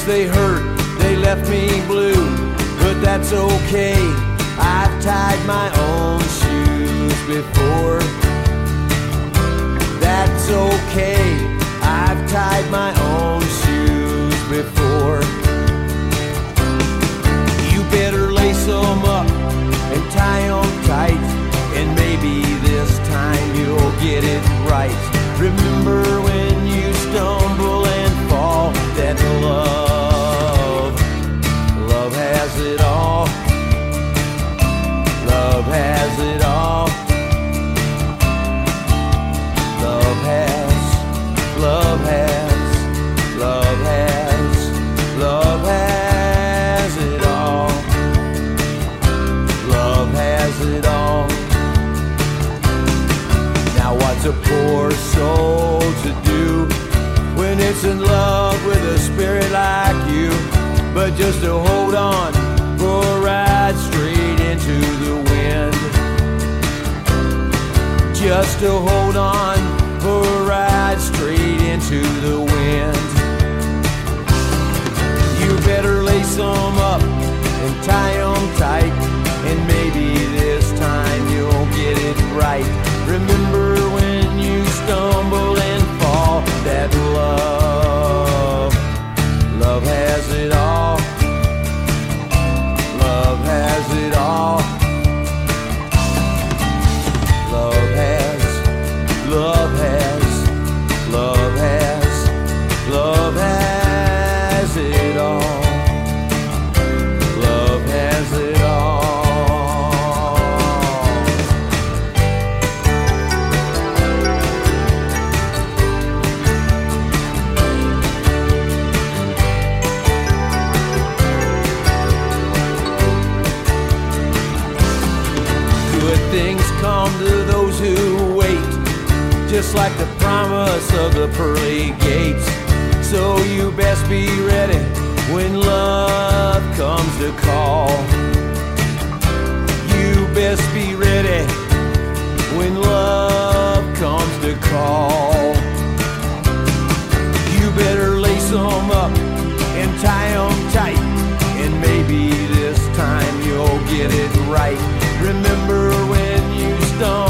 they hurt, they left me blue, but that's okay. I've tied my own shoes before. That's okay. I've tied my own shoes before. You better lace them up and tie them tight, and maybe this time you'll get it right. Remember when you stumble and fall, that love has it all. Love has it all. Love has, love has, love has, love has it all. Love has it all. Now what's a poor soul to do when it's in love with a spirit like you? But just to hold on for a ride straight into the wind. Just to hold on for a ride straight into the wind. You better lace them up and tie them tight, and maybe this time you'll get it right. Remember when you stumble and fall, that love has it all. Love has it all. Love has, love has, love has, love has it all. Love has it all. Good things come to those who wait, just like the promise of the pearly gates. So you best be ready when love comes to call. You best be ready when love comes to call. You better lace them up and tie them tight, and maybe this time you'll get it right. Remember when you stumble